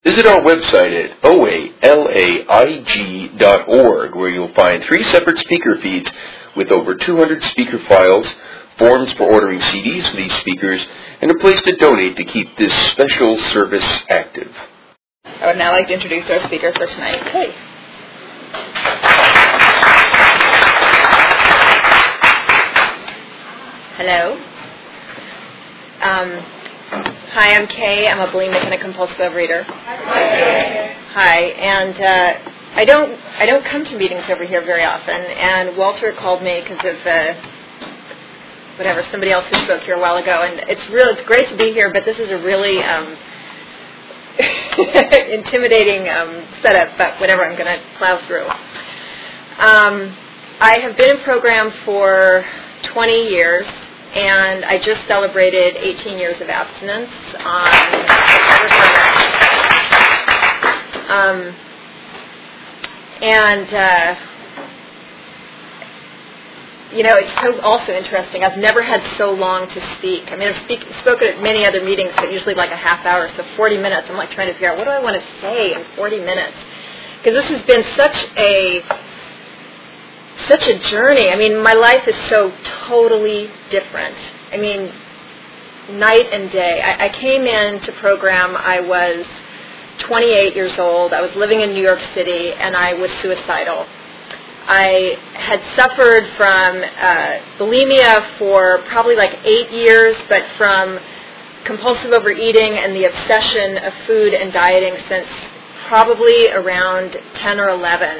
Visit our website at oalaig.org, where you'll find 3 separate speaker feeds with over 200 speaker files, forms for ordering CDs for these speakers, and a place to donate to keep this special service active. I would now like to introduce our speaker for tonight, Kay. Hello. Hi, I'm Kay. I'm a bulimic and a compulsive overeater. Hi, and I don't come to meetings over here very often. And Walter called me because of somebody else who spoke here a while ago. And it's great to be here, but this is a really intimidating setup. But whatever, I'm going to plow through. I have been in program for 20 years. And I just celebrated 18 years of abstinence on September 7th. It's so also interesting. I've never had so long to speak. I mean, I've spoken at many other meetings, but usually like a half hour, so 40 minutes. I'm like trying to figure out what do I want to say in 40 minutes. Because this has been such a journey. I mean, my life is so totally different. I mean, night and day. I came into program, I was 28 years old. I was living in New York City, and I was suicidal. I had suffered from bulimia for probably like 8 years, but from compulsive overeating and the obsession of food and dieting since probably around 10 or 11.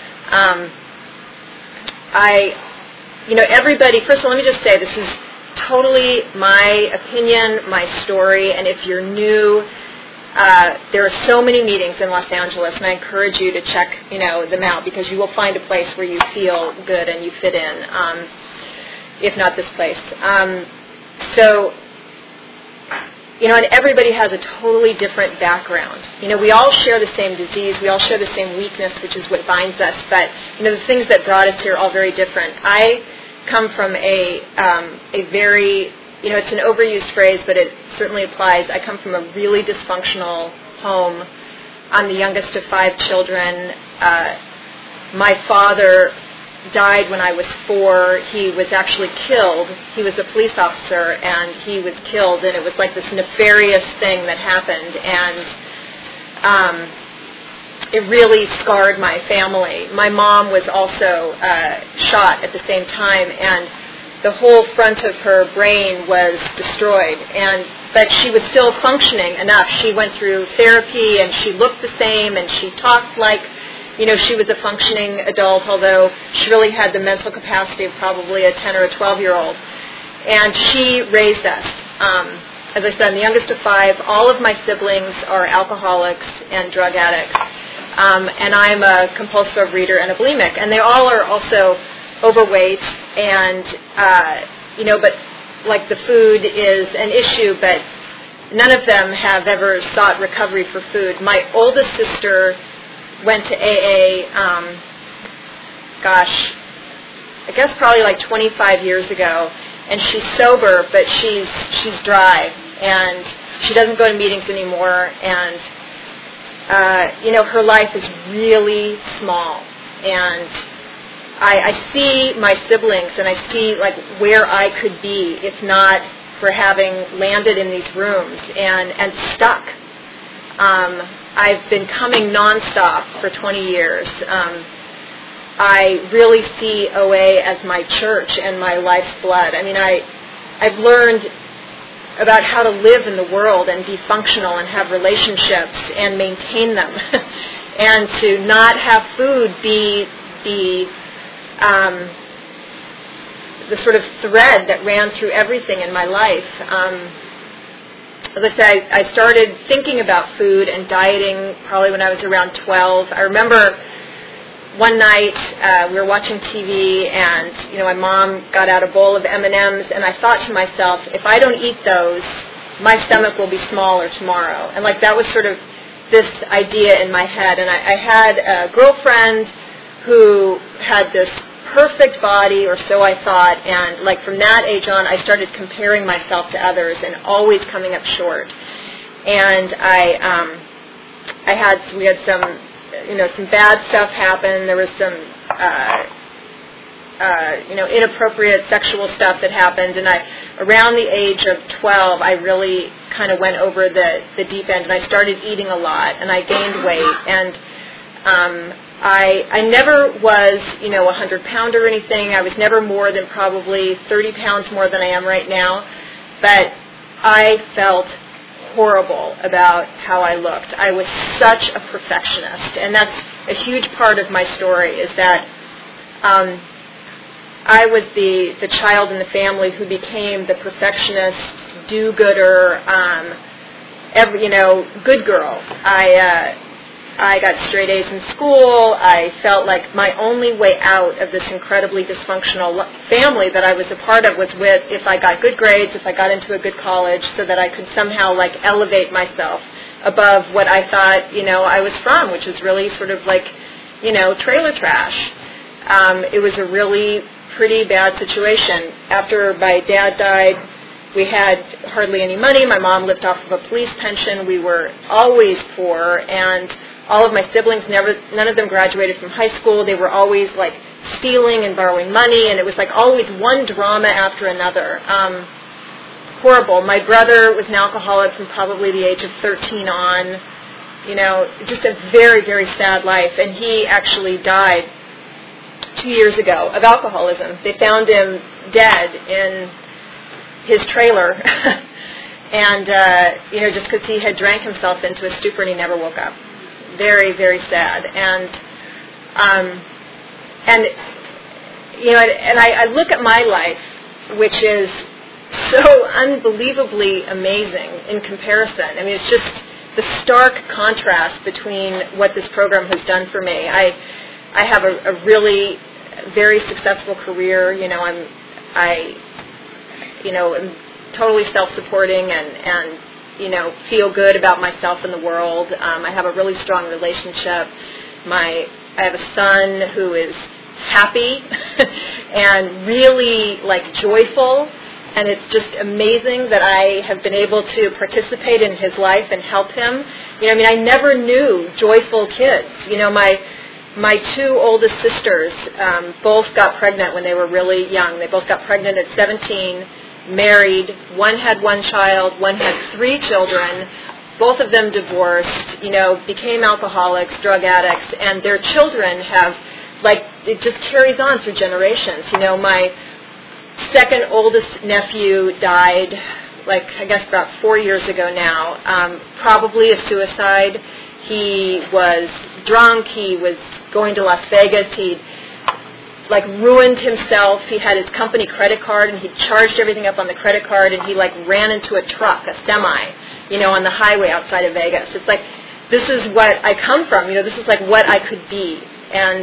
Everybody, first of all, let me just say this is totally my opinion, my story, and if you're new, there are so many meetings in Los Angeles, and I encourage you to check, them out, because you will find a place where you feel good and you fit in, if not this place. And everybody has a totally different background. We all share the same disease. We all share the same weakness, which is what binds us. But, the things that brought us here are all very different. I come from a very, it's an overused phrase, but it certainly applies. I come from a really dysfunctional home. I'm the youngest of 5 children. My father died when I was 4. He was actually killed. He was a police officer, and he was killed, and it was like this nefarious thing that happened, and it really scarred my family. My mom was also shot at the same time, and the whole front of her brain was destroyed, but she was still functioning enough. She went through therapy, and she looked the same, and she talked like she was a functioning adult, although she really had the mental capacity of probably a 10 or a 12-year-old. And she raised us. As I said, I'm the youngest of 5. All of my siblings are alcoholics and drug addicts. And I'm a compulsive overeater and a bulimic. And they all are also overweight. And, but like the food is an issue, but none of them have ever sought recovery for food. My oldest sister went to AA, I guess probably like 25 years ago, and she's sober, but she's dry, and she doesn't go to meetings anymore, and her life is really small, and I see my siblings, and I see like where I could be if not for having landed in these rooms and stuck. I've been coming nonstop for 20 years. I really see OA as my church and my life's blood. I mean, I've learned about how to live in the world and be functional and have relationships and maintain them, and to not have food be the sort of thread that ran through everything in my life. As I said, I started thinking about food and dieting probably when I was around 12. I remember one night we were watching TV, and my mom got out a bowl of M&Ms, and I thought to myself, if I don't eat those, my stomach will be smaller tomorrow. And like that was sort of this idea in my head. And I had a girlfriend who had this perfect body, or so I thought, and like from that age on I started comparing myself to others and always coming up short. And I we had some bad stuff happen. There was some inappropriate sexual stuff that happened, and around the age of 12, I really kind of went over the deep end, and I started eating a lot, and I gained weight, and I never was, a 100-pounder or anything. I was never more than probably 30 pounds more than I am right now, but I felt horrible about how I looked. I was such a perfectionist, and that's a huge part of my story, is that I was the child in the family who became the perfectionist, do-gooder, good girl. I got straight A's in school. I felt like my only way out of this incredibly dysfunctional family that I was a part of was if I got good grades, if I got into a good college, so that I could somehow elevate myself above what I thought, I was from, which was really sort of trailer trash. It was a really pretty bad situation. After my dad died, we had hardly any money. My mom lived off of a police pension. We were always poor, and all of my siblings, none of them graduated from high school. They were always stealing and borrowing money, and it was always one drama after another. Horrible. My brother was an alcoholic from probably the age of 13 on. Just a very, very sad life, and he actually died 2 years ago of alcoholism. They found him dead in his trailer, and just because he had drank himself into a stupor and he never woke up. Very, very sad. And I look at my life, which is so unbelievably amazing in comparison. I mean, it's just the stark contrast between what this program has done for me. I have a really very successful career. I'm totally self-supporting and feel good about myself and the world. I have a really strong relationship. I have a son who is happy and really joyful, and it's just amazing that I have been able to participate in his life and help him. I never knew joyful kids. My two oldest sisters both got pregnant when they were really young. They both got pregnant at 17, married. One had one child, one had 3 children. Both of them divorced, became alcoholics, drug addicts, and their children have, it just carries on through generations. My second oldest nephew died, I guess about 4 years ago now, probably a suicide. He was drunk. He was going to Las Vegas. He'd ruined himself. He had his company credit card, and he charged everything up on the credit card, and he ran into a truck, a semi, on the highway outside of Vegas. It's this is what I come from. This is what I could be, and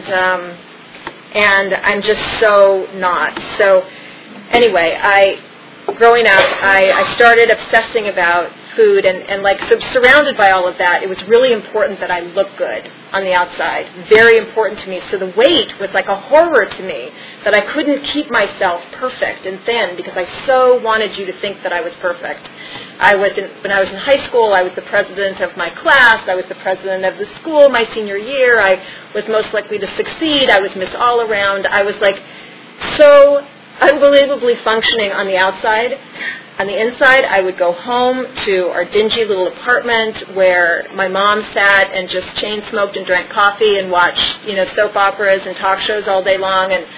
I'm just so not. So anyway, growing up, I started obsessing about food, and surrounded by all of that, it was really important that I look good on the outside. Very important to me. So the weight was a horror to me, that I couldn't keep myself perfect and thin because I so wanted you to think that I was perfect. When I was in high school, I was the president of my class. I was the president of the school my senior year. I was most likely to succeed. I was Miss All Around. I was so unbelievably functioning on the outside. On the inside, I would go home to our dingy little apartment where my mom sat and just chain smoked and drank coffee and watched, soap operas and talk shows all day long, and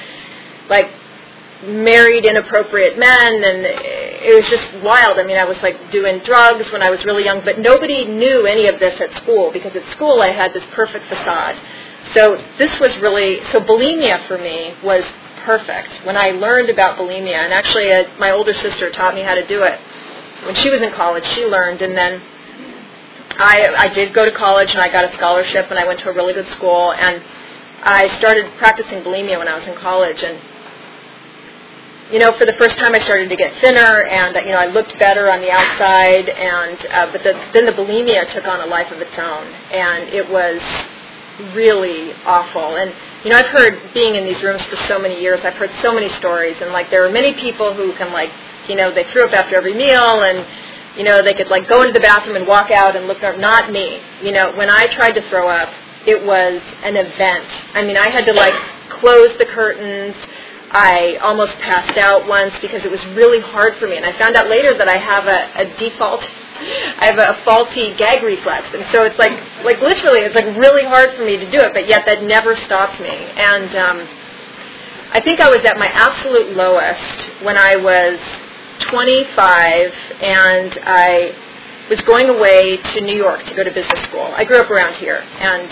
married inappropriate men, and it was just wild. I was doing drugs when I was really young, but nobody knew any of this at school, because at school I had this perfect facade. So this was really, bulimia for me was perfect. When I learned about bulimia, and actually my older sister taught me how to do it. When she was in college, she learned, and then I did go to college, and I got a scholarship, and I went to a really good school, and I started practicing bulimia when I was in college, and for the first time I started to get thinner, and I looked better on the outside, and but then the bulimia took on a life of its own, and it was really awful. And I've heard, being in these rooms for so many years, I've heard so many stories, and there are many people who can they threw up after every meal, and You know, they could like go into the bathroom and walk out and look up. Not me. You know, when I tried to throw up, it was an event. I mean, I had to like close the curtains. I almost passed out once because it was really hard for me. And I found out later that I have I have a faulty gag reflex. And so it's like literally, it's like really hard for me to do it, but yet that never stopped me. And I think I was at my absolute lowest when I was 25, and I was going away to New York to go to business school. I grew up around here, and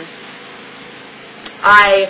I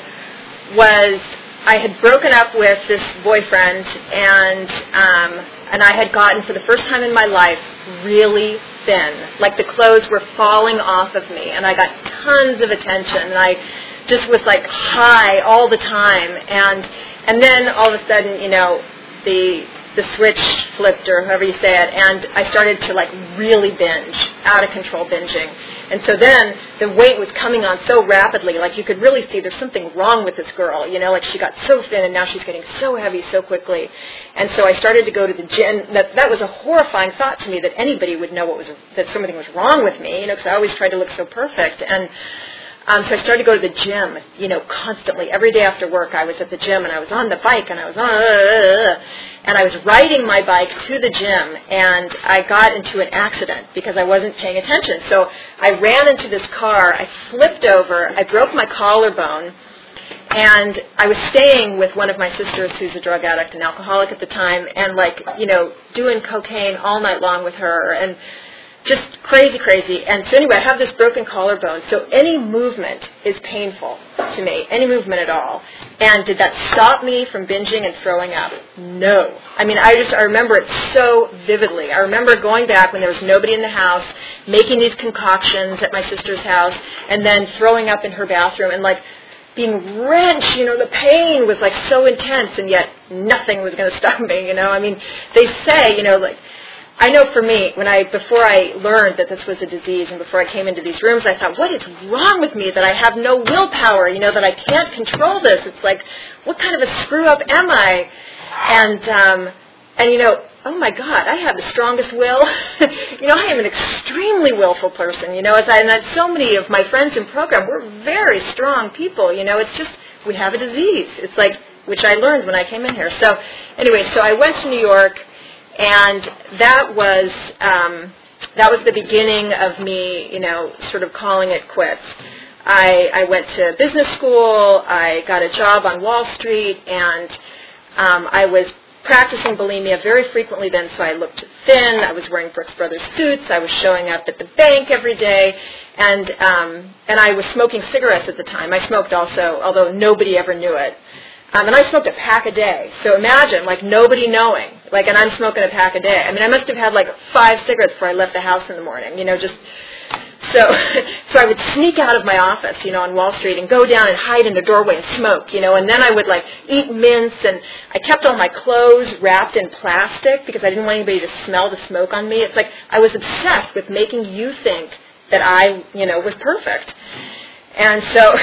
had broken up with this boyfriend, and I had gotten, for the first time in my life, really thin. Like the clothes were falling off of me, and I got tons of attention, and I just was like high all the time. And then all of a sudden, you know, the switch flipped, or however you say it, and I started to like really binge, out of control binging. And so then the weight was coming on so rapidly, like you could really see there's something wrong with this girl, you know, like she got so thin and now she's getting so heavy so quickly. And so I started to go to the gym. That was a horrifying thought to me, that anybody would know that something was wrong with me, you know, because I always tried to look so perfect. And so I started to go to the gym, you know, constantly. Every day after work, I was at the gym, and I was on the bike, and I was and I was riding my bike to the gym, and I got into an accident because I wasn't paying attention. So I ran into this car, I flipped over, I broke my collarbone, and I was staying with one of my sisters who's a drug addict and alcoholic at the time, and like, you know, doing cocaine all night long with her, and just crazy. And so anyway, I have this broken collarbone, so any movement is painful to me, any movement at all. And did that stop me from binging and throwing up? No. I mean, I remember it so vividly. I remember going back when there was nobody in the house, making these concoctions at my sister's house, and then throwing up in her bathroom, and like being wrenched, you know, the pain was like so intense, and yet nothing was going to stop me, you know. I mean, they say, you know, like, I know for me, before I learned that this was a disease and before I came into these rooms, I thought, what is wrong with me that I have no willpower, you know, that I can't control this? It's like, what kind of a screw-up am I? And you know, oh my God, I have the strongest will. You know, I am an extremely willful person, you know, and so many of my friends in program, we're very strong people, you know, it's just, we have a disease. It's like, which I learned when I came in here. So anyway, so I went to New York, and that was the beginning of me, you know, sort of calling it quits. I went to business school. I got a job on Wall Street, and I was practicing bulimia very frequently then, so I looked thin. I was wearing Brooks Brothers suits. I was showing up at the bank every day, and I was smoking cigarettes at the time. I smoked also, although nobody ever knew it. And I smoked a pack a day. So imagine, like, nobody knowing. Like, and I'm smoking a pack a day. I mean, I must have had, like, 5 cigarettes before I left the house in the morning, you know, just... So I would sneak out of my office, you know, on Wall Street and go down and hide in the doorway and smoke, you know, and then I would, like, eat mints, and I kept all my clothes wrapped in plastic because I didn't want anybody to smell the smoke on me. It's like I was obsessed with making you think that I, you know, was perfect. And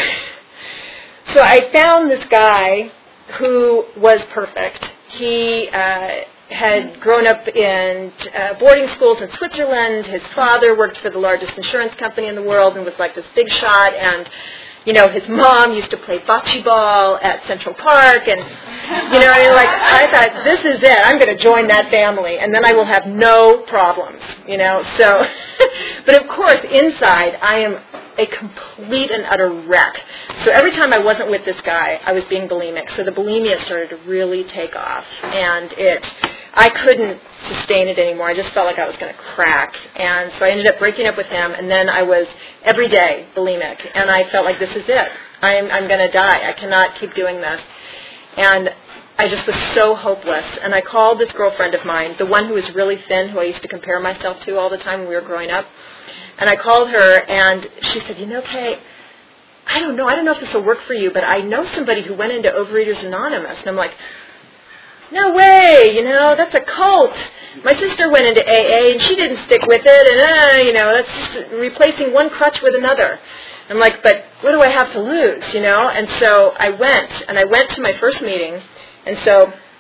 so I found this guy who was perfect. He had grown up in boarding schools in Switzerland. His father worked for the largest insurance company in the world and was like this big shot. And, you know, his mom used to play bocce ball at Central Park. And, you know, I thought, this is it. I'm going to join that family, and then I will have no problems, you know. So, but of course, inside, I am a complete and utter wreck. So every time I wasn't with this guy, I was being bulimic. So the bulimia started to really take off, and I couldn't sustain it anymore. I just felt like I was going to crack. And so I ended up breaking up with him, and then I was every day bulimic, and I felt like this is it. I'm going to die. I cannot keep doing this. And I just was so hopeless. And I called this girlfriend of mine, the one who was really thin, who I used to compare myself to all the time when we were growing up. And I called her, and she said, you know, Kay, I don't know if this will work for you, but I know somebody who went into Overeaters Anonymous. And I'm like, no way, you know, that's a cult. My sister went into AA, and she didn't stick with it, and, you know, that's just replacing one crutch with another. I'm like, but what do I have to lose, you know? And so I went to my first meeting, and so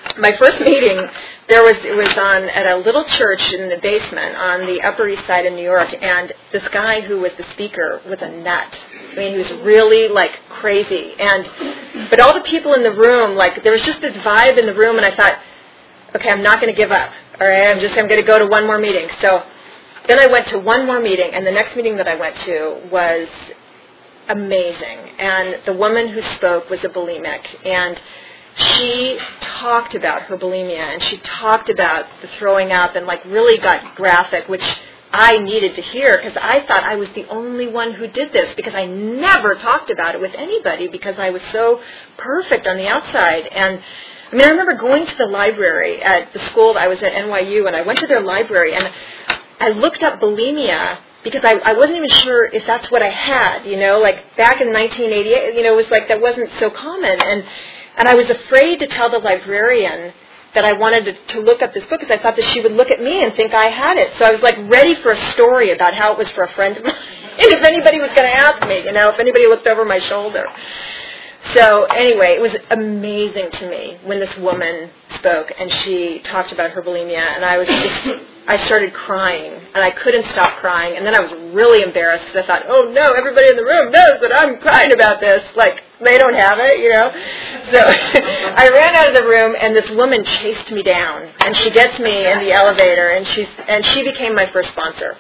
my first meeting, it was at a little church in the basement on the Upper East Side of New York, and this guy who was the speaker was a nut. I mean, he was really, like, crazy. But all the people in the room, like, there was just this vibe in the room, and I thought, okay, I'm not going to give up. All right, I'm going to go to one more meeting. So then I went to one more meeting, and the next meeting that I went to was amazing. And the woman who spoke was a bulimic, and she talked about her bulimia, and she talked about the throwing up, and like really got graphic, which I needed to hear because I thought I was the only one who did this, because I never talked about it with anybody because I was so perfect on the outside. And I mean, I remember going to the library at the school that I was at, NYU, and I went to their library, and I looked up bulimia because I wasn't even sure if that's what I had, like back in 1988, it was like that wasn't so common. And I was afraid to tell the librarian that I wanted to look up this book because I thought that she would look at me and think I had it. So I was like ready for a story about how it was for a friend of mine, if anybody was going to ask me, if anybody looked over my shoulder. So anyway, it was amazing to me when this woman spoke and she talked about her bulimia, and I started crying, and I couldn't stop crying, and then I was really embarrassed because I thought, oh no, everybody in the room knows that I'm crying about this, like they don't have it, So I ran out of the room, and this woman chased me down, and she gets me in the elevator, and she became my first sponsor.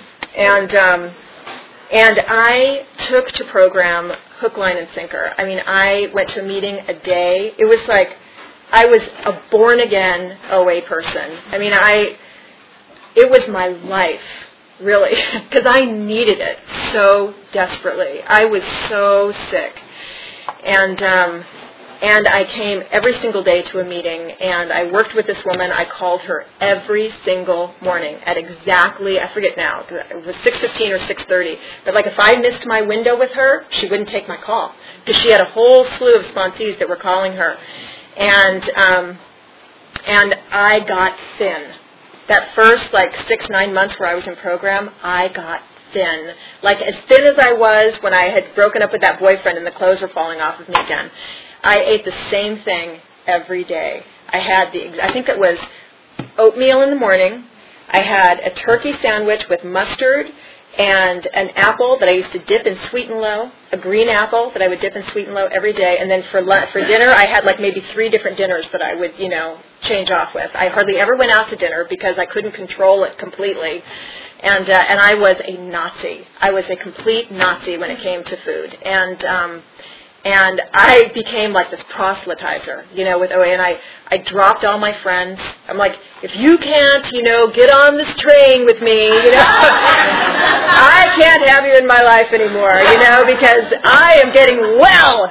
And I took to program hook, line, and sinker. I mean, I went to a meeting a day. It was like I was a born-again OA person. I mean, it was my life, really, because I needed it so desperately. I was so sick. And I came every single day to a meeting, and I worked with this woman. I called her every single morning at exactly, I forget now, it was 6:15 or 6:30. But like if I missed my window with her, she wouldn't take my call because she had a whole slew of sponsees that were calling her. And I got thin. That first 6-9 months where I was in program, I got thin. Like as thin as I was when I had broken up with that boyfriend and the clothes were falling off of me again. I ate the same thing every day. I had I think it was oatmeal in the morning. I had a turkey sandwich with mustard and an apple that I used to dip in Sweet and Low, a green apple that I would dip in Sweet and Low every day. And then for dinner, I had maybe 3 different dinners that I would, change off with. I hardly ever went out to dinner because I couldn't control it completely. And I was a Nazi. I was a complete Nazi when it came to food. And I became like this proselytizer, with OA, and I dropped all my friends. I'm like, if you can't, get on this train with me, I can't have you in my life anymore, because I am getting well,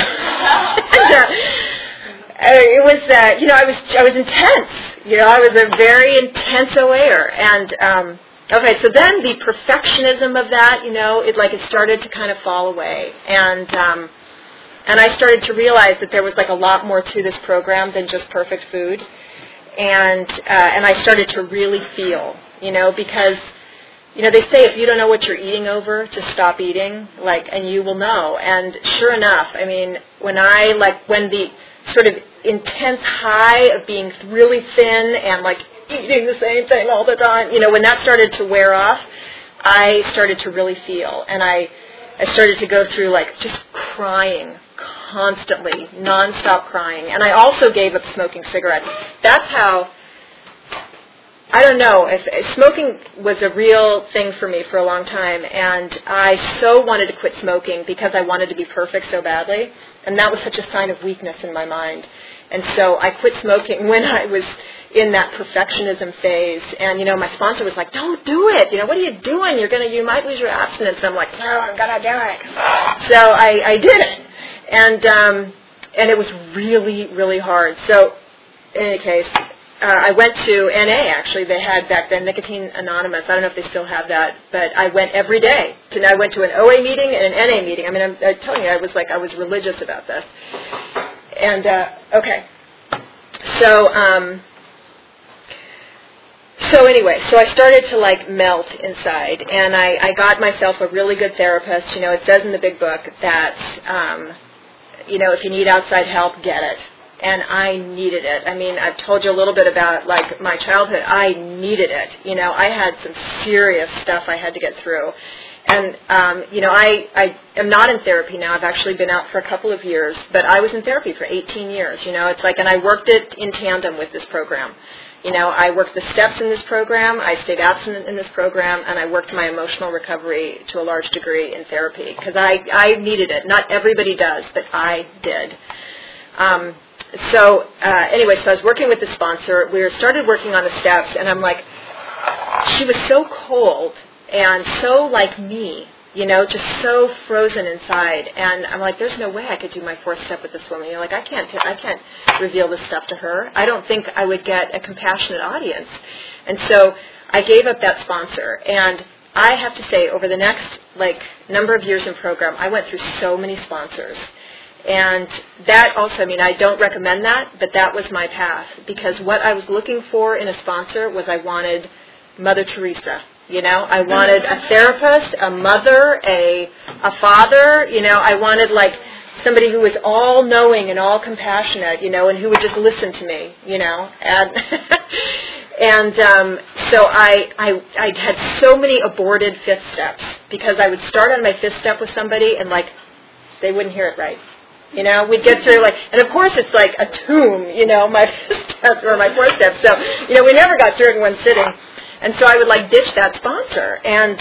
And, it was, I was intense, I was a very intense OA'er, and, okay, so then the perfectionism of that, it started to kind of fall away, and I started to realize that there was a lot more to this program than just perfect food, and I started to really feel, because they say if you don't know what you're eating over, just stop eating, and you will know. And sure enough, I mean, when the sort of intense high of being really thin and eating the same thing all the time, when that started to wear off, I started to really feel, and I started to go through just crying constantly, nonstop crying. And I also gave up smoking cigarettes. That's how, I don't know, if smoking was a real thing for me for a long time, and I so wanted to quit smoking because I wanted to be perfect so badly, and that was such a sign of weakness in my mind. And so I quit smoking when I was in that perfectionism phase, and my sponsor was like, "Don't do it. What are you doing? You might lose your abstinence." And I'm like, "No, I'm gonna do it." So I did it, and it was really, really hard. So in any case, I went to NA. Actually, they had back then Nicotine Anonymous. I don't know if they still have that, but I went every day. I went to an OA meeting and an NA meeting. I mean, I'm telling you, I was religious about this. And okay, So anyway, so I started to melt inside, and I got myself a really good therapist. It says in the big book that, if you need outside help, get it. and I needed it. I mean, I've told you a little bit about, like, my childhood. I needed it. You know, I had some serious stuff I had to get through. And, you know, I am not in therapy now. I've actually been out for a couple of years, but I was in therapy for 18 years, you know. It's like, and I worked it in tandem with this program. You know, I worked the steps in this program, I stayed abstinent in this program, and I worked my emotional recovery to a large degree in therapy, because I needed it. Not everybody does, but I did. Anyway, so I was working with the sponsor. We started working on the steps, and I'm like, she was so cold and so like me, you know, just so frozen inside. And I'm like, there's no way I could do my fourth step with this woman. You know, like, I can't reveal this stuff to her. I don't think I would get a compassionate audience. And so I gave up that sponsor. And I have to say, over the next, like, number of years in program, I went through so many sponsors. And that also, I mean, I don't recommend that, but that was my path. Because what I was looking for in a sponsor was I wanted Mother Teresa. You know, I wanted a therapist, a mother, a father. You know, I wanted, like, somebody who was all-knowing and all-compassionate, you know, and who would just listen to me, you know. And so I had so many aborted fifth steps, because I would start on my fifth step with somebody and, like, they wouldn't hear it right. You know, we'd get through, like, and of course it's like a tomb, you know, my fifth step or my fourth step. So, you know, we never got through it in one sitting. And so I would, like, ditch that sponsor. And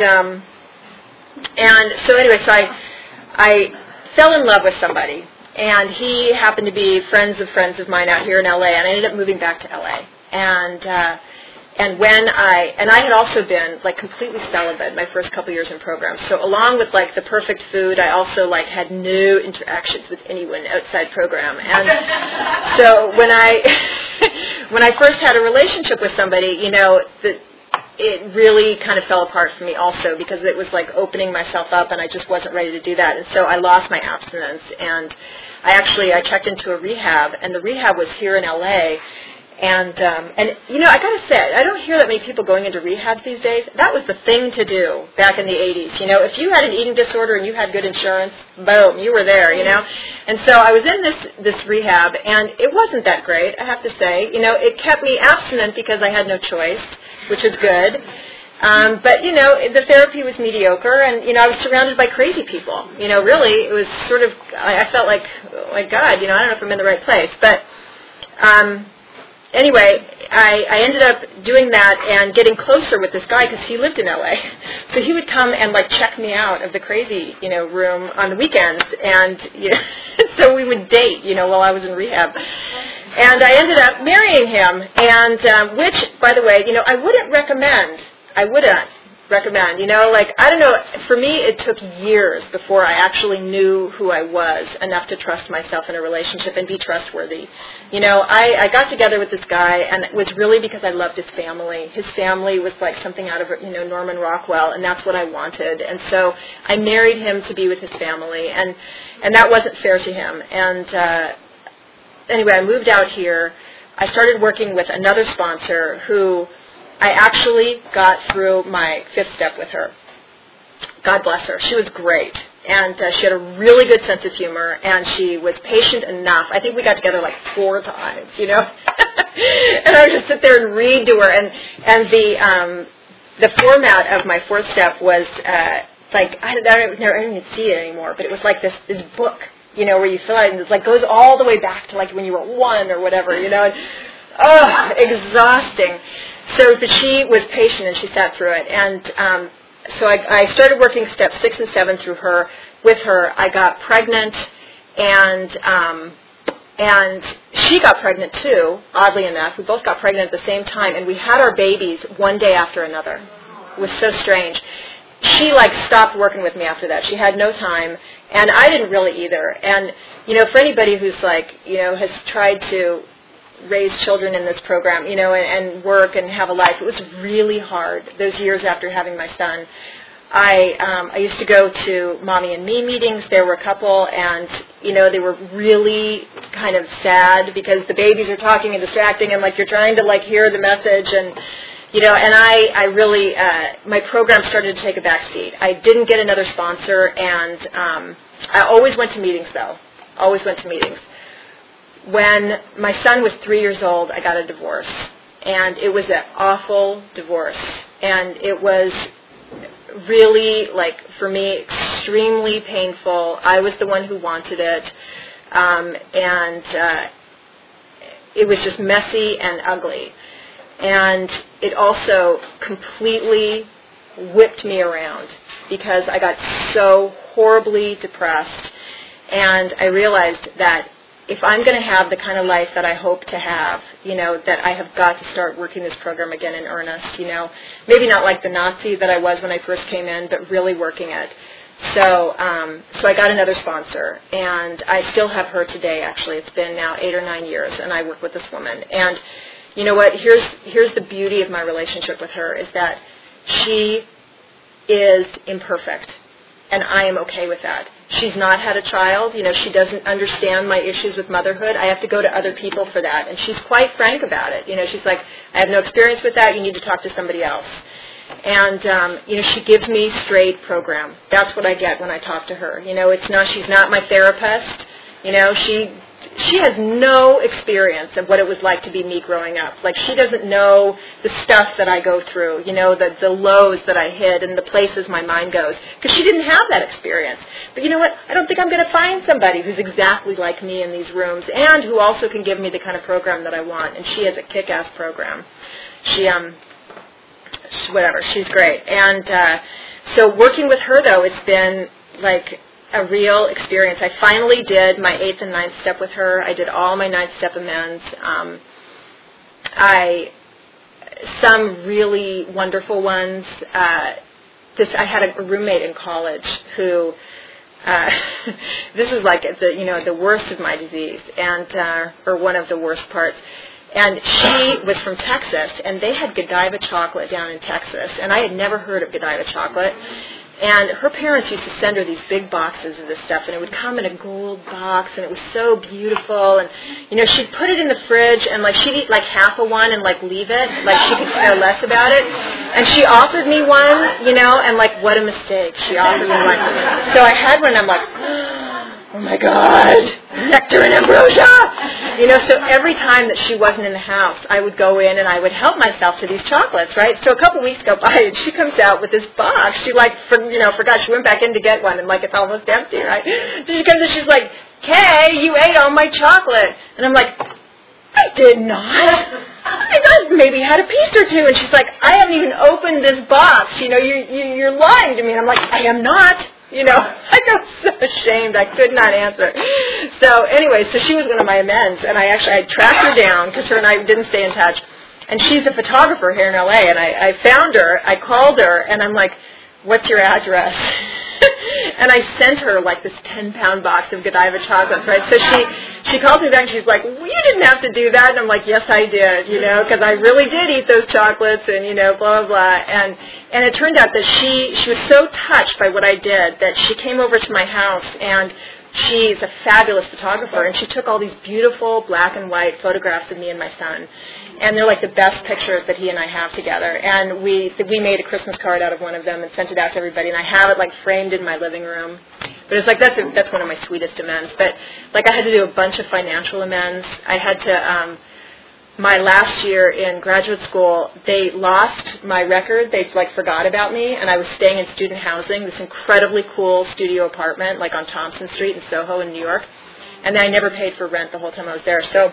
so anyway, so I fell in love with somebody. And he happened to be friends of mine out here in L.A., and I ended up moving back to L.A. And when I had also been, like, completely celibate my first couple years in program. So along with, like, the perfect food, I also, like, had no interactions with anyone outside program. And so when I first had a relationship with somebody, you know, it really kind of fell apart for me also, because it was like opening myself up, and I just wasn't ready to do that. And so I lost my abstinence, and I checked into a rehab, and the rehab was here in L.A., and you know, I got to say, I don't hear that many people going into rehab these days. That was the thing to do back in the 80s. You know, if you had an eating disorder and you had good insurance, boom, you were there, you know. And so I was in this rehab, and it wasn't that great, I have to say. You know, it kept me abstinent because I had no choice, which is good. But, you know, the therapy was mediocre, and, you know, I was surrounded by crazy people. You know, really, it was sort of, I felt like, oh my God, you know, I don't know if I'm in the right place. But anyway, I ended up doing that and getting closer with this guy, because he lived in L.A. So he would come and, like, check me out of the crazy, you know, room on the weekends. And, you know, so we would date, you know, while I was in rehab. And I ended up marrying him, and which, by the way, you know, I wouldn't recommend, you know, like, I don't know, for me it took years before I actually knew who I was enough to trust myself in a relationship and be trustworthy. You know, I got together with this guy, and it was really because I loved his family. His family was like something out of, you know, Norman Rockwell, and that's what I wanted. And so I married him to be with his family, and that wasn't fair to him. And anyway, I moved out here. I started working with another sponsor who I actually got through my fifth step with her. God bless her. She was great. And she had a really good sense of humor, and she was patient enough. I think we got together like 4 times, you know. And I would just sit there and read to her. And the format of my fourth step was like, I don't even see it anymore, but it was like this book, you know, where you fill out, and it's like goes all the way back to like when you were 1 or whatever, you know. And, exhausting. So, but she was patient, and she sat through it. And so I started working steps 6 and 7 with her. I got pregnant, and she got pregnant too, oddly enough. We both got pregnant at the same time, and we had our babies one day after another. It was so strange. She, like, stopped working with me after that. She had no time, and I didn't really either. And, you know, for anybody who's, like, you know, has tried to raise children in this program, you know, and work and have a life, it was really hard those years after having my son. I used to go to Mommy and Me meetings. There were a couple, and, you know, they were really kind of sad because the babies are talking and distracting, and, like, you're trying to, like, hear the message, and, you know, and I really, my program started to take a back seat. I didn't get another sponsor, and I always went to meetings, though. Always went to meetings. when my son was 3 years old, I got a divorce. And it was an awful divorce. And it was really, like, for me, extremely painful. I was the one who wanted it. It was just messy and ugly. And it also completely whipped me around because I got so horribly depressed. And I realized that if I'm going to have the kind of life that I hope to have, that I have got to start working this program again in earnest, maybe not like the Nazi that I was when I first came in, but really working it. So I got another sponsor, and I still have her today, actually. It's been now 8 or 9 years, and I work with this woman. And you know what? Here's the beauty of my relationship with her, is that she is imperfect, and I am okay with that. She's not had a child. She doesn't understand my issues with motherhood. I have to go to other people for that, and she's quite frank about it. She's like, I have no experience with that. You need to talk to somebody else. And, she gives me straight program. That's what I get when I talk to her. She's not my therapist. She has no experience of what it was like to be me growing up. Like, she doesn't know the stuff that I go through, the lows that I hit and the places my mind goes, because she didn't have that experience. But you know what? I don't think I'm going to find somebody who's exactly like me in these rooms and who also can give me the kind of program that I want. And she has a kick-ass program. She's great. And so working with her, though, it's been like a real experience. I finally did my 8th and 9th step with her. I did all my 9th step amends. Some really wonderful ones. I had a roommate in college who this is like the worst of my disease, and or one of the worst parts. And she was from Texas, and they had Godiva chocolate down in Texas, and I had never heard of Godiva chocolate. And her parents used to send her these big boxes of this stuff, and it would come in a gold box, and it was so beautiful. And, she'd put it in the fridge, and, she'd eat, half of one and, leave it. Like, she could care less about it. And she offered me one, and, what a mistake. She offered me one. So I had one, and I'm like, oh, my God, nectar and ambrosia. So every time that she wasn't in the house, I would go in and I would help myself to these chocolates, right? So a couple weeks go by, and she comes out with this box. She, forgot. She went back in to get one, and, it's almost empty, right? So she comes in, she's like, Kay, you ate all my chocolate. And I'm like, I did not. I maybe had a piece or two. And she's like, I haven't even opened this box. You're lying to me. And I'm like, I am not. I got so ashamed. I could not answer. So anyway, so she was one of my amends, and I tracked her down because her and I didn't stay in touch. And she's a photographer here in L.A., and I found her. I called her, and I'm like, what's your address? And I sent her this 10-pound box of Godiva chocolates, right? So she calls me back and she's like, well, you didn't have to do that. And I'm like, yes, I did, because I really did eat those chocolates and, blah, blah, blah. And it turned out that she was so touched by what I did that she came over to my house, and she's a fabulous photographer, and she took all these beautiful black and white photographs of me and my son. And they're the best pictures that he and I have together. And we made a Christmas card out of one of them and sent it out to everybody. And I have it framed in my living room. But it's that's one of my sweetest amends. But I had to do a bunch of financial amends. I had to my last year in graduate school, they lost my record. They forgot about me, and I was staying in student housing, this incredibly cool studio apartment on Thompson Street in Soho in New York. And then I never paid for rent the whole time I was there. So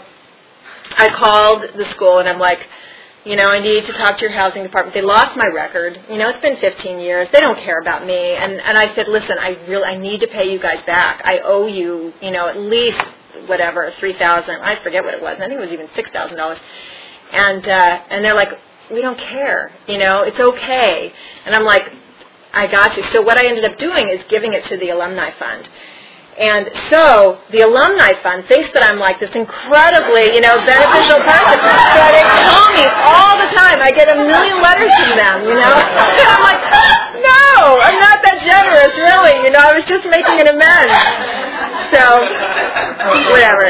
I called the school, and I'm like, I need to talk to your housing department. They lost my record. It's been 15 years. They don't care about me. And I said, listen, I need to pay you guys back. I owe you, at least whatever, $3,000. I forget what it was. I think it was even $6,000. And they're like, we don't care. It's okay. And I'm like, I got you. So what I ended up doing is giving it to the alumni fund. And so the alumni fund thinks that I'm this incredibly, beneficial person. So they call me all the time. I get 1 million letters from them, And I'm like, no, I'm not that generous, really. I was just making an amends. So, whatever.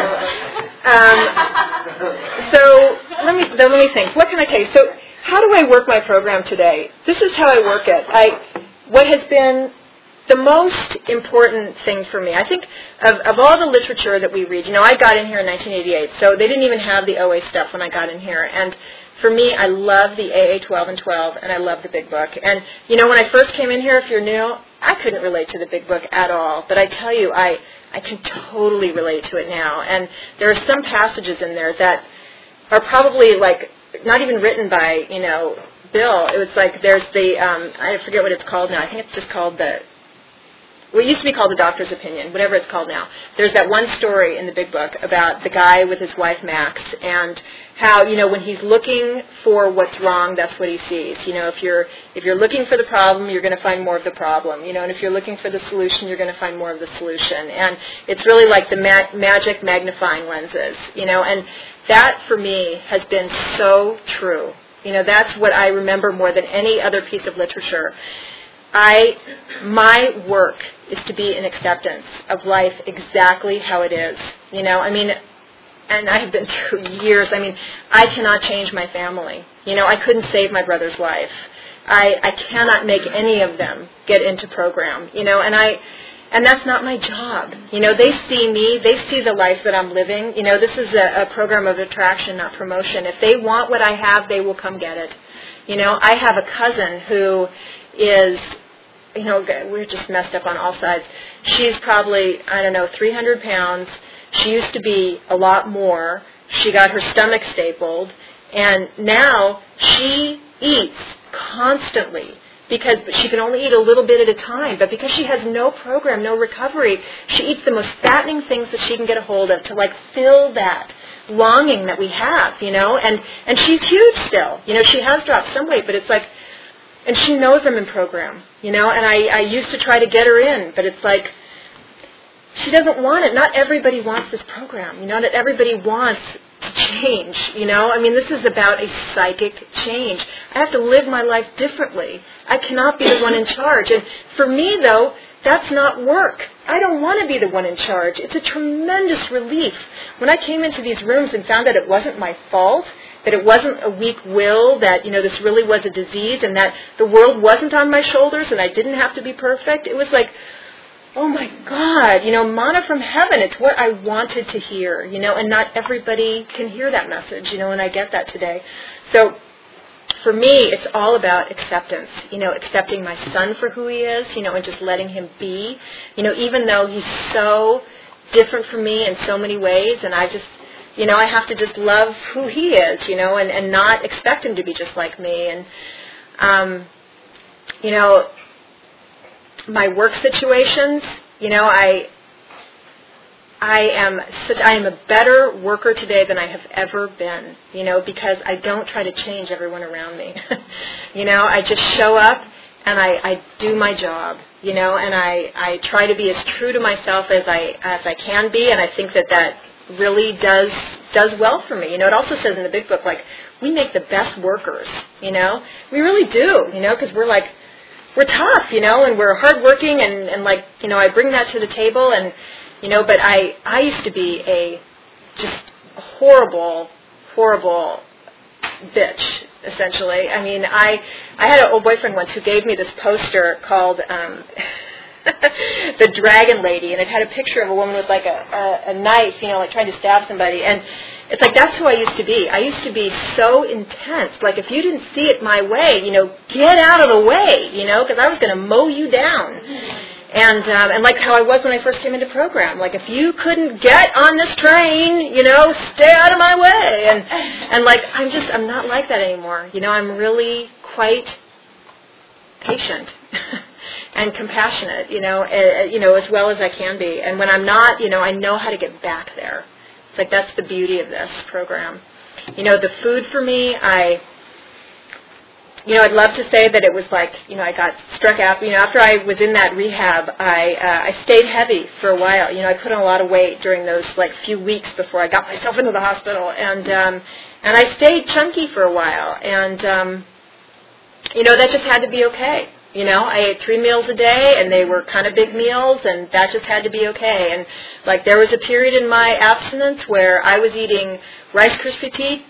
So let me think. What can I tell you? So how do I work my program today? This is how I work it. What has been the most important thing for me, I think, of all the literature that we read, I got in here in 1988, so they didn't even have the OA stuff when I got in here. And for me, I love the AA 12 and 12, and I love the Big Book. And, when I first came in here, if you're new, I couldn't relate to the Big Book at all. But I tell you, I can totally relate to it now. And there are some passages in there that are probably, not even written by, Bill. It was there's the, I forget what it's called now. I think it's just called it used to be called The Doctor's Opinion, whatever it's called now. There's that one story in the Big Book about the guy with his wife Max, and how, when he's looking for what's wrong, that's what he sees. If you're looking for the problem, you're going to find more of the problem. And if you're looking for the solution, you're going to find more of the solution. And it's really like the magic magnifying lenses. And that for me has been so true. That's what I remember more than any other piece of literature. My work is to be an acceptance of life exactly how it is. And I have been through years. I cannot change my family. I couldn't save my brother's life. I cannot make any of them get into program. And that's not my job. They see me. They see the life that I'm living. This is a program of attraction, not promotion. If they want what I have, they will come get it. I have a cousin who is, we're just messed up on all sides. She's probably, 300 pounds. She used to be a lot more. She got her stomach stapled. And now she eats constantly because she can only eat a little bit at a time. But because she has no program, no recovery, she eats the most fattening things that she can get a hold of to fill that longing that we have, And she's huge still. She has dropped some weight, but it's and she knows I'm in program, And I used to try to get her in, but it's she doesn't want it. Not everybody wants this program. Not everybody wants to change. This is about a psychic change. I have to live my life differently. I cannot be the one in charge. And for me, though, that's not work. I don't want to be the one in charge. It's a tremendous relief. When I came into these rooms and found that it wasn't my fault, that it wasn't a weak will, that, this really was a disease, and that the world wasn't on my shoulders and I didn't have to be perfect, it was oh my God, manna from heaven. It's what I wanted to hear, and not everybody can hear that message, and I get that today. So for me, it's all about acceptance, accepting my son for who he is, and just letting him be, even though he's so different from me in so many ways, and I just, I have to just love who he is, and not expect him to be just like me. And, my work situations, I am a better worker today than I have ever been, because I don't try to change everyone around me. I just show up and I do my job, and I try to be as true to myself as I can be, and I think that really does well for me. It also says in the Big Book, we make the best workers, we really do, because we're tough, and we're hardworking, and I bring that to the table, and, but I used to be a horrible bitch, essentially. I had an old boyfriend once who gave me this poster called The Dragon Lady, and it had a picture of a woman with a knife, trying to stab somebody, and it's that's who I used to be. I used to be so intense. If you didn't see it my way, get out of the way, because I was going to mow you down. And how I was when I first came into program. If you couldn't get on this train, stay out of my way. And I'm not like that anymore. I'm really quite patient and compassionate, as well as I can be. And when I'm not, I know how to get back there. It's that's the beauty of this program. The food for me, I'd love to say that it was I got struck out. After I was in that rehab, I stayed heavy for a while. I put on a lot of weight during those few weeks before I got myself into the hospital, and I stayed chunky for a while, and that just had to be okay. I ate 3 meals a day, and they were kind of big meals, and that just had to be okay. And there was a period in my abstinence where I was eating Rice Krispie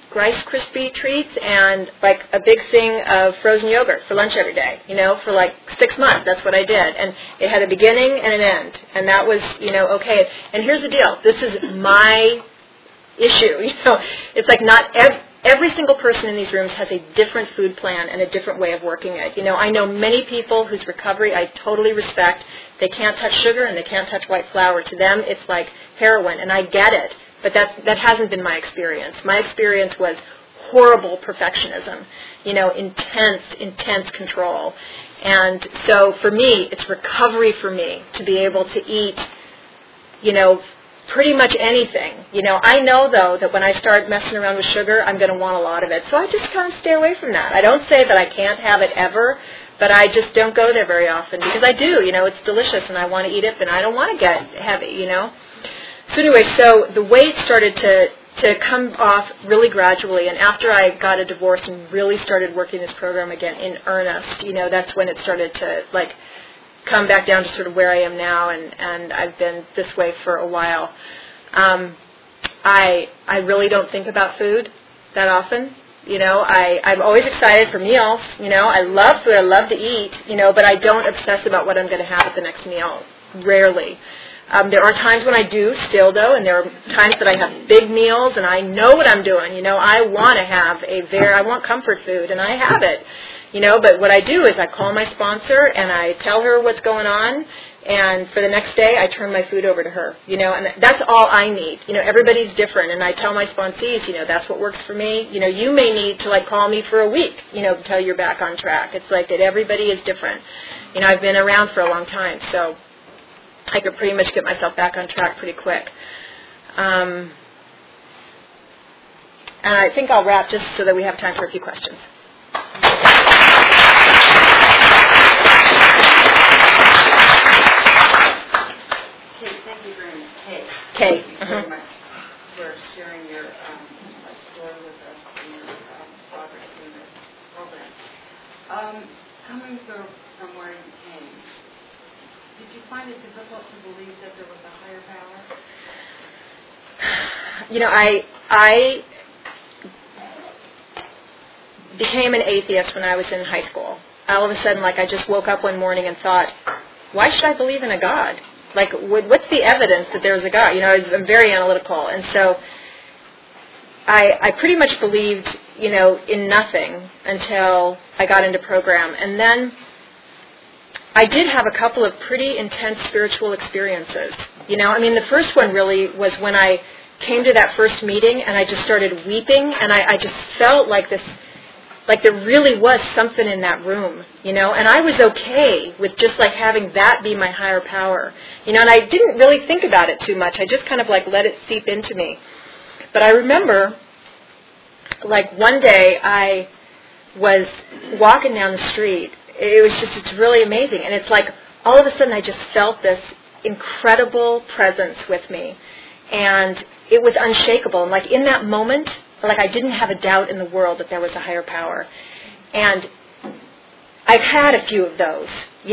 Rice Krispie treats and like a big thing of frozen yogurt for lunch every day, for like 6 months. That's what I did. And it had a beginning and an end. And that was, okay. And here's the deal. This is my issue, It's like not every single person in these rooms has a different food plan and a different way of working it. I know many people whose recovery I totally respect. They can't touch sugar and they can't touch white flour. To them, it's like heroin, and I get it. But that hasn't been my experience. My experience was horrible perfectionism, intense control. And so for me, it's recovery for me to be able to eat, pretty much anything. I know, though, that when I start messing around with sugar, I'm going to want a lot of it. So I just kind of stay away from that. I don't say that I can't have it ever, but I just don't go there very often because I do. It's delicious and I want to eat it, but I don't want to get heavy, So anyway, so the weight started to come off really gradually, and after I got a divorce and really started working this program again in earnest, that's when it started to, like, come back down to sort of where I am now, and I've been this way for a while. I really don't think about food that often. I'm always excited for meals. I love food. I love to eat. But I don't obsess about what I'm going to have at the next meal. Rarely. There are times when I do still, though, and there are times that I have big meals, and I know what I'm doing. I want to have I want comfort food, and I have it. But what I do is I call my sponsor and I tell her what's going on, and for the next day I turn my food over to her, and that's all I need. Everybody's different, and I tell my sponsees, that's what works for me. You may need to like call me for a week, until you're back on track. It's like that everybody is different. I've been around for a long time, so I could pretty much get myself back on track pretty quick. And I think I'll wrap just so that we have time for a few questions. Thank you very much for sharing your story with us and your progress in this program. Coming from where you came, did you find it difficult to believe that there was a higher power? I became an atheist when I was in high school. All of a sudden, I just woke up one morning and thought, why should I believe in a God? What's the evidence that there's a God? I'm very analytical, and so I pretty much believed, in nothing until I got into program. And then I did have a couple of pretty intense spiritual experiences. The first one really was when I came to that first meeting and I just started weeping, and I just felt like this, like there really was something in that room, and I was okay with just having that be my higher power, and I didn't really think about it too much. I just kind of let it seep into me. But I remember, one day I was walking down the street. It's really amazing, and it's all of a sudden I just felt this incredible presence with me, and it was unshakable. And in that moment, I didn't have a doubt in the world that there was a higher power. And I've had a few of those,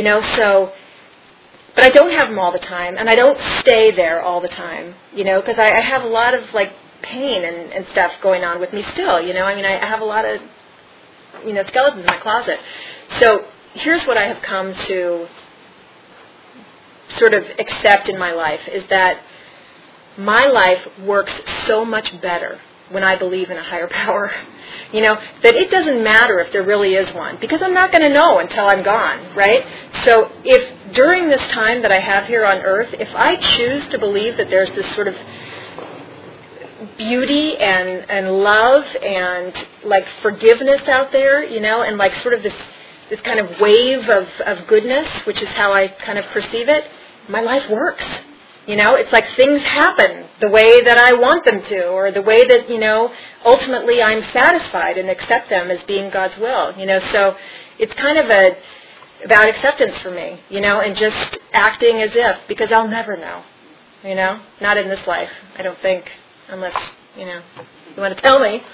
but I don't have them all the time, and I don't stay there all the time, because I have a lot of, pain and stuff going on with me still, I have a lot of, skeletons in my closet. So here's what I have come to sort of accept in my life, is that my life works so much better when I believe in a higher power, that it doesn't matter if there really is one, because I'm not going to know until I'm gone, right? So if during this time that I have here on earth, if I choose to believe that there's this sort of beauty and love and forgiveness out there, and sort of this kind of wave of goodness, which is how I kind of perceive it, my life works. It's things happen the way that I want them to, or the way that, ultimately I'm satisfied and accept them as being God's will, So it's kind of about acceptance for me, and just acting as if, because I'll never know, not in this life, I don't think, unless, you want to tell me.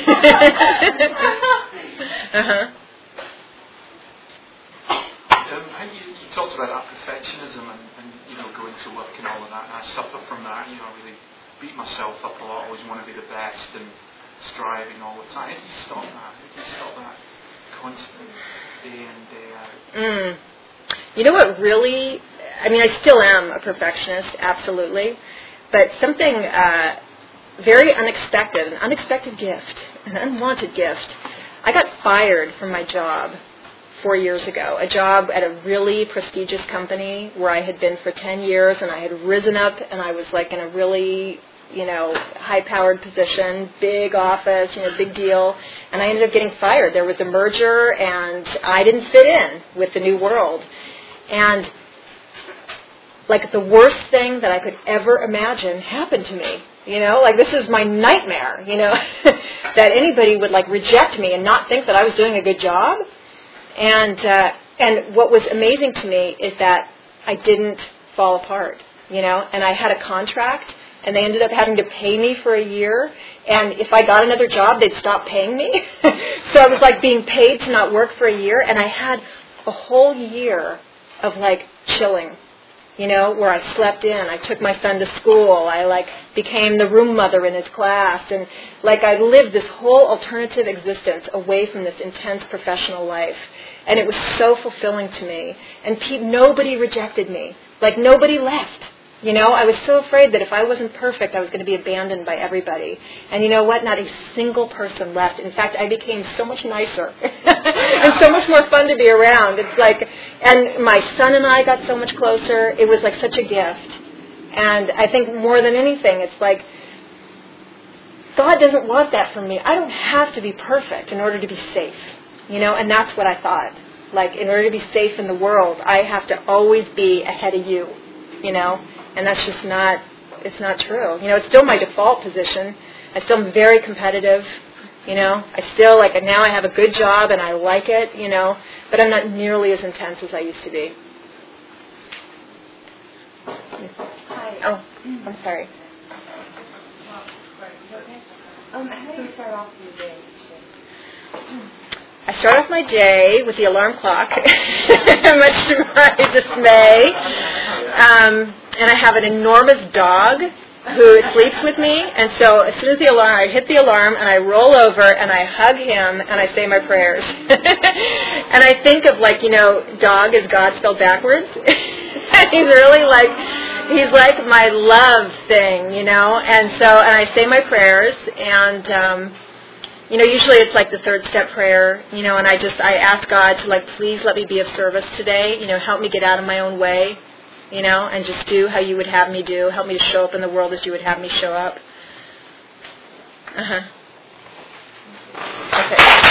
You talked about that perfectionism and going to work and all of that, and I suffer from that. I really beat myself up a lot. I always want to be the best, and striving all the time. If you stop that constant day in, day out. You know what really, I mean, I still am a perfectionist, absolutely, but something very unexpected, an unexpected gift, an unwanted gift. I got fired from my job 4 years ago, a job at a really prestigious company where I had been for 10 years, and I had risen up, and I was like in a really, high-powered position, big office, big deal, and I ended up getting fired. There was a merger, and I didn't fit in with the new world. And like the worst thing that I could ever imagine happened to me. This is my nightmare, that anybody would like reject me and not think that I was doing a good job. And what was amazing to me is that I didn't fall apart, and I had a contract, and they ended up having to pay me for a year, and if I got another job, they'd stop paying me. So I was like being paid to not work for a year, and I had a whole year of like chilling, where I slept in. I took my son to school. I like became the room mother in his class, and like I lived this whole alternative existence away from this intense professional life. And it was so fulfilling to me. And nobody rejected me. Like nobody left. I was so afraid that if I wasn't perfect, I was going to be abandoned by everybody. And you know what? Not a single person left. In fact, I became so much nicer and so much more fun to be around. It's like, and my son and I got so much closer. It was like such a gift. And I think more than anything, it's like, God doesn't want that from me. I don't have to be perfect in order to be safe. And that's what I thought. Like, in order to be safe in the world, I have to always be ahead of you, And that's just not, it's not true. It's still my default position. I still am very competitive, I still, like, now I have a good job and I like it, but I'm not nearly as intense as I used to be. Hi. Oh, I'm sorry. How do you start off your day? I start off my day with the alarm clock, much to my dismay. And I have an enormous dog who sleeps with me. And so as soon as I hit the alarm, and I roll over, and I hug him, and I say my prayers. And I think of, like, dog is God spelled backwards. He's really like, he's like my love thing, And I say my prayers, and usually it's like the third step prayer, and I ask God to, like, please let me be of service today, help me get out of my own way, and just do how you would have me do, help me to show up in the world as you would have me show up. Okay.